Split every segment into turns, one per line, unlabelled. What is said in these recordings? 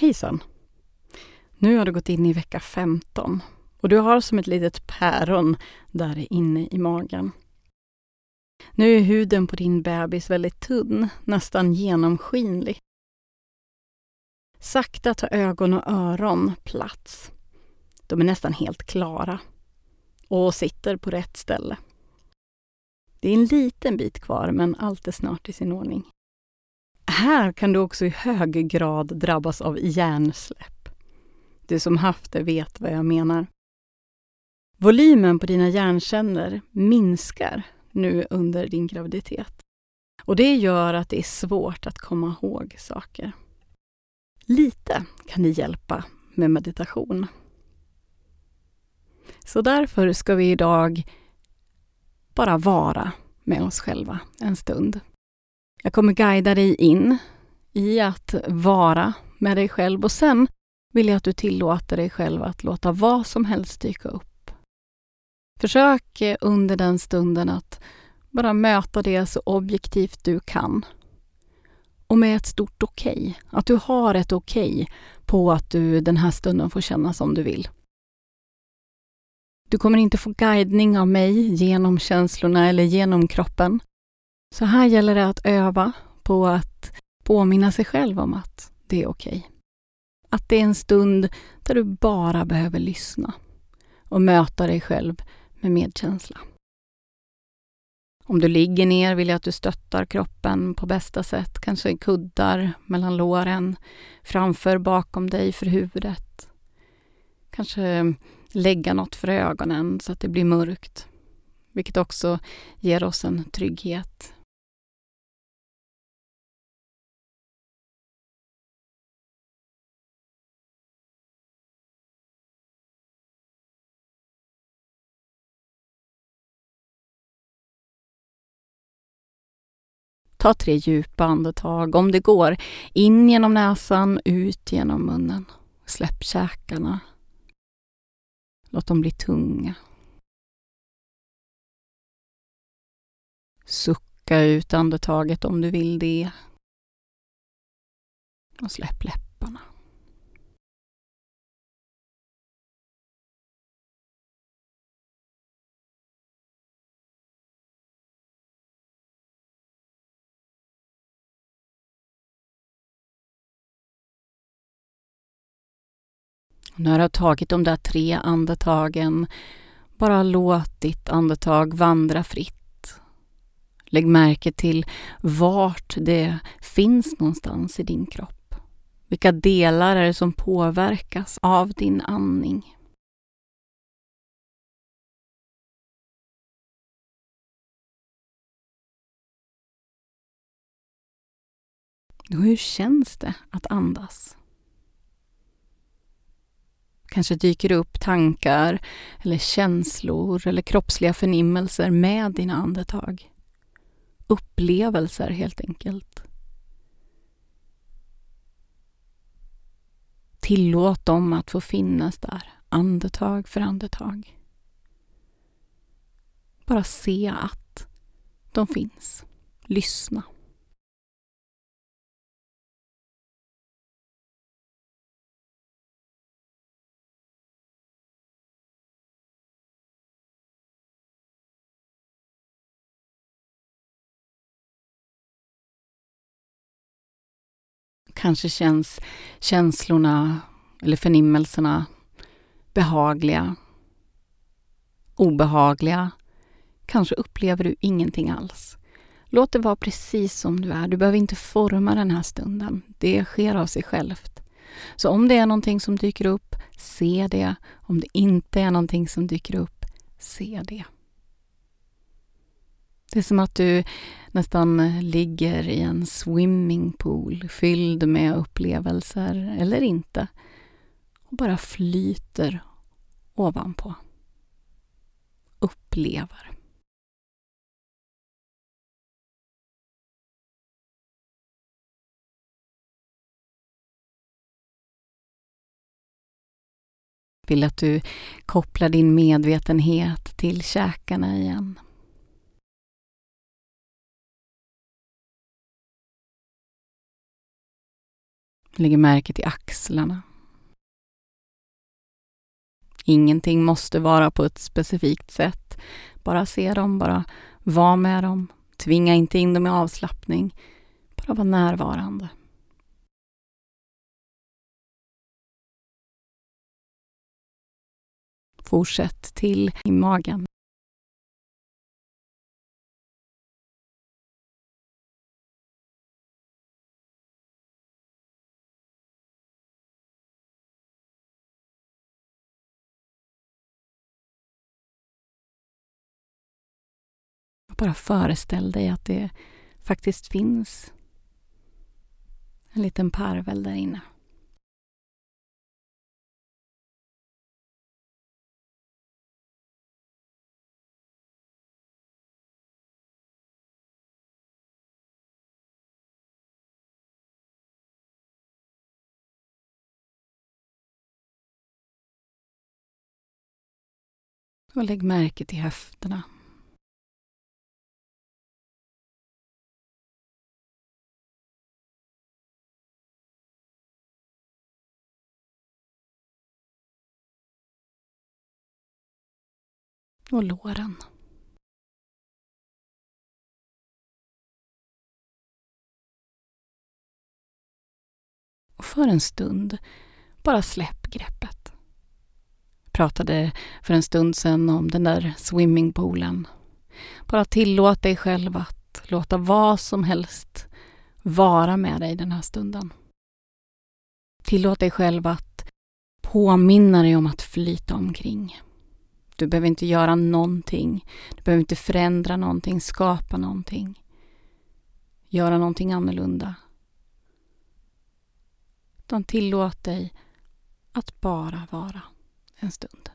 Hejsan! Nu har du gått in i vecka 15 och du har som ett litet päron där inne i magen. Nu är huden på din bebis väldigt tunn, nästan genomskinlig. Sakta tar ögon och öron plats. De är nästan helt klara och sitter på rätt ställe. Det är en liten bit kvar, men allt är snart i sin ordning. Här kan du också i hög grad drabbas av hjärnsläpp. Du som haft det vet vad jag menar. Volymen på dina hjärnceller minskar nu under din graviditet. Och det gör att det är svårt att komma ihåg saker. Lite kan det hjälpa med meditation. Så därför ska vi idag bara vara med oss själva en stund. Jag kommer guida dig in i att vara med dig själv och sen vill jag att du tillåter dig själv att låta vad som helst dyka upp. Försök under den stunden att bara möta det så objektivt du kan. Och med ett stort okej. Att du har ett okej på att du den här stunden får känna som du vill. Du kommer inte få guidning av mig genom känslorna eller genom kroppen. Så här gäller det att öva på att påminna sig själv om att det är okej. Att det är en stund där du bara behöver lyssna och möta dig själv med medkänsla. Om du ligger ner vill jag att du stöttar kroppen på bästa sätt. Kanske kuddar mellan låren, framför, bakom dig för huvudet. Kanske lägga något för ögonen så att det blir mörkt. Vilket också ger oss en trygghet. Ta 3 djupa andetag om det går. In genom näsan, ut genom munnen. Släpp käkarna. Låt dem bli tunga. Sucka ut andetaget om du vill det. Och släpp läpparna. När du har tagit de där 3 andetagen, bara låt ditt andetag vandra fritt. Lägg märke till vart det finns någonstans i din kropp. Vilka delar är det som påverkas av din andning? Hur känns det att andas? Kanske dyker det upp tankar eller känslor eller kroppsliga förnimmelser med dina andetag. Upplevelser helt enkelt. Tillåt dem att få finnas där, andetag för andetag. Bara se att de finns. Lyssna. Kanske känns känslorna eller förnimmelserna behagliga, obehagliga. Kanske upplever du ingenting alls. Låt det vara precis som du är. Du behöver inte forma den här stunden. Det sker av sig självt. Så om det är någonting som dyker upp, se det. Om det inte är någonting som dyker upp, se det. Det är som att du nästan ligger i en swimmingpool fylld med upplevelser eller inte. Och bara flyter ovanpå. Upplever. Vill att du kopplar din medvetenhet till käkarna igen. Lägg märke till axlarna. Ingenting måste vara på ett specifikt sätt. Bara se dem, bara var med dem. Tvinga inte in dem i avslappning. Bara vara närvarande. Fortsätt till i magen. Bara föreställ dig att det faktiskt finns en liten parvel där inne. Och lägg märke till höfterna. Och låren. Och för en stund, bara släpp greppet. Jag pratade för en stund sedan om den där swimmingpoolen. Bara tillåt dig själv att låta vad som helst vara med dig den här stunden. Tillåt dig själv att påminna dig om att flyta omkring. Du behöver inte göra någonting. Du behöver inte förändra någonting, skapa någonting. Göra någonting annorlunda. Utan tillåt dig att bara vara en stund.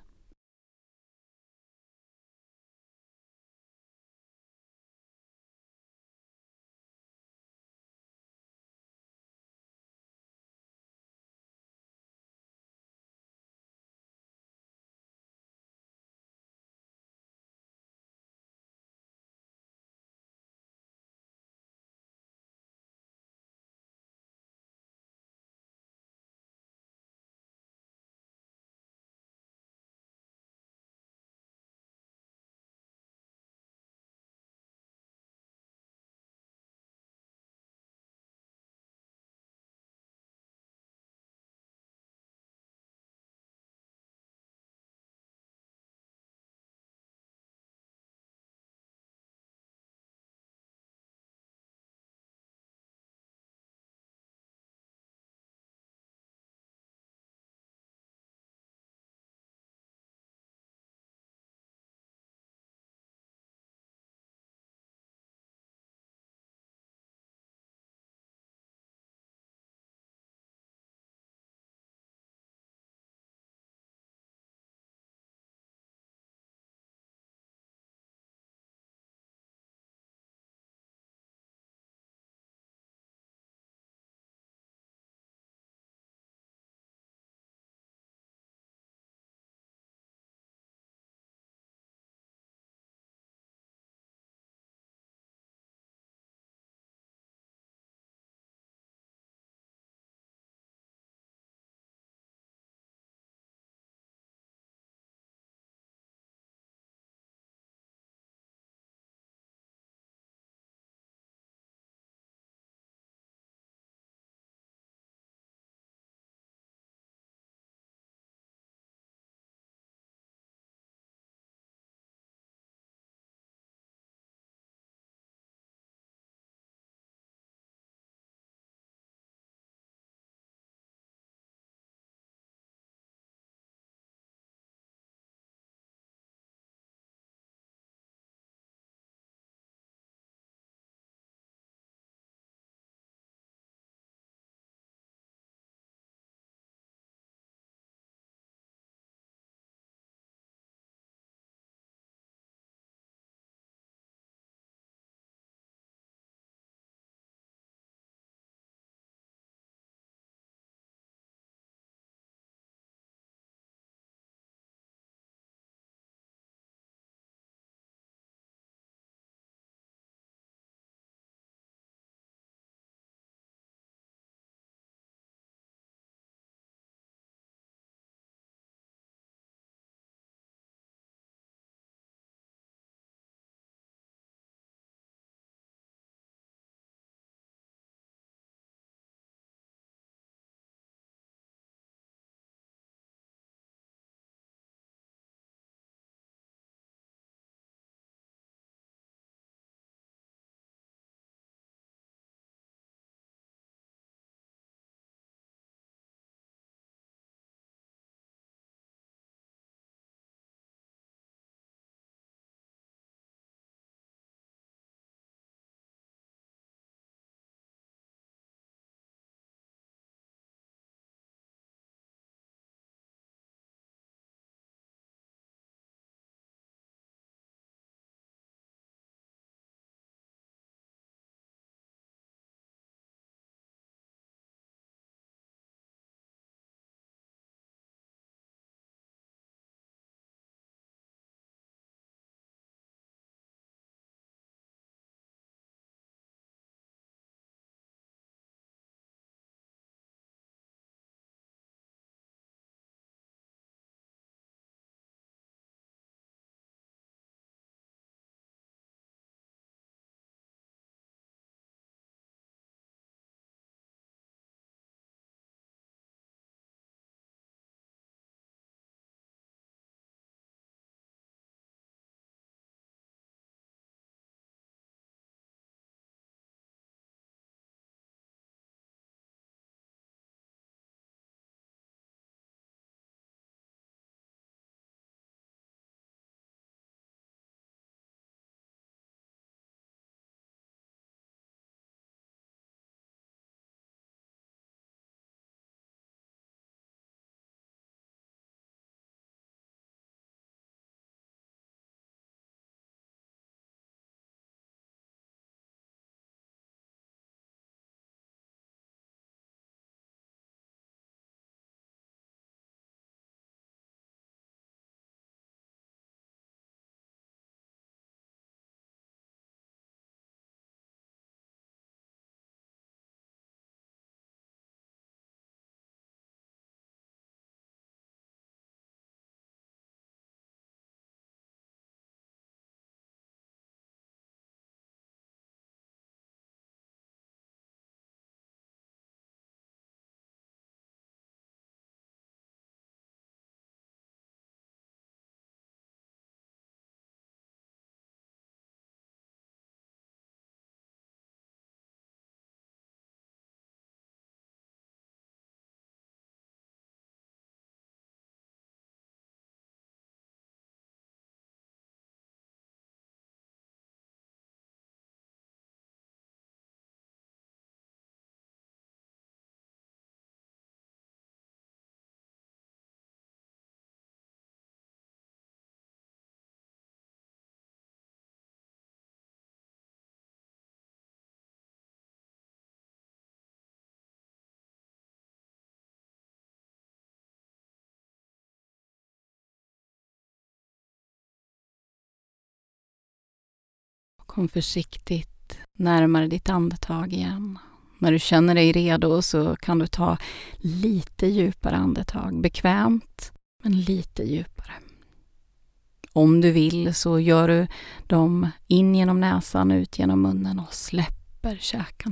Kom försiktigt närmare ditt andetag igen. När du känner dig redo så kan du ta lite djupare andetag. Bekvämt, men lite djupare. Om du vill så gör du dem in genom näsan, ut genom munnen och släpper käkarna.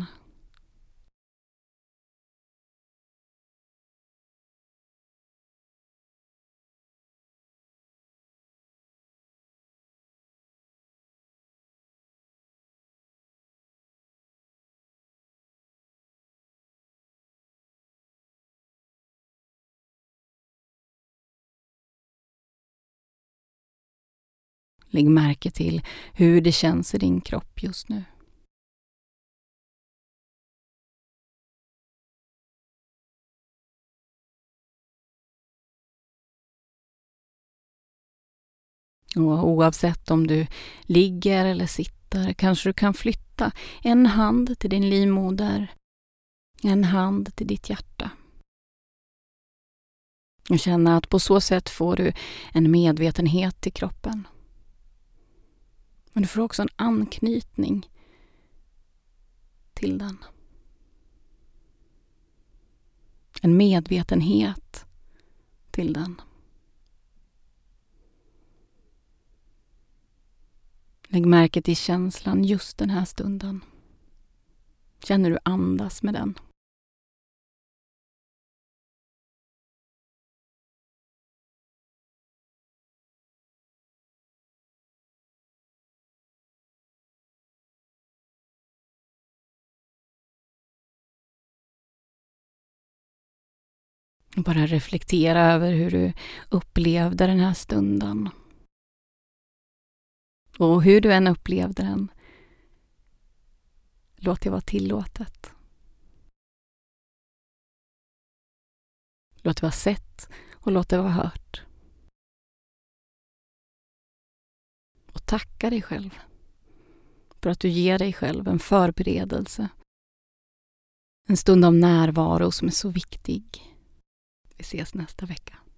Lägg märke till hur det känns i din kropp just nu. Och oavsett om du ligger eller sitter kanske du kan flytta en hand till din livmoder, en hand till ditt hjärta. Och känna att på så sätt får du en medvetenhet i kroppen. Men du får också en anknytning till den. En medvetenhet till den. Lägg märke till känslan just den här stunden. Känner du andas med den? Och bara reflektera över hur du upplevde den här stunden. Och hur du än upplevde den, låt det vara tillåtet. Låt det vara sett och låt det vara hört. Och tacka dig själv för att du ger dig själv en förberedelse. En stund av närvaro som är så viktig. Vi ses nästa vecka.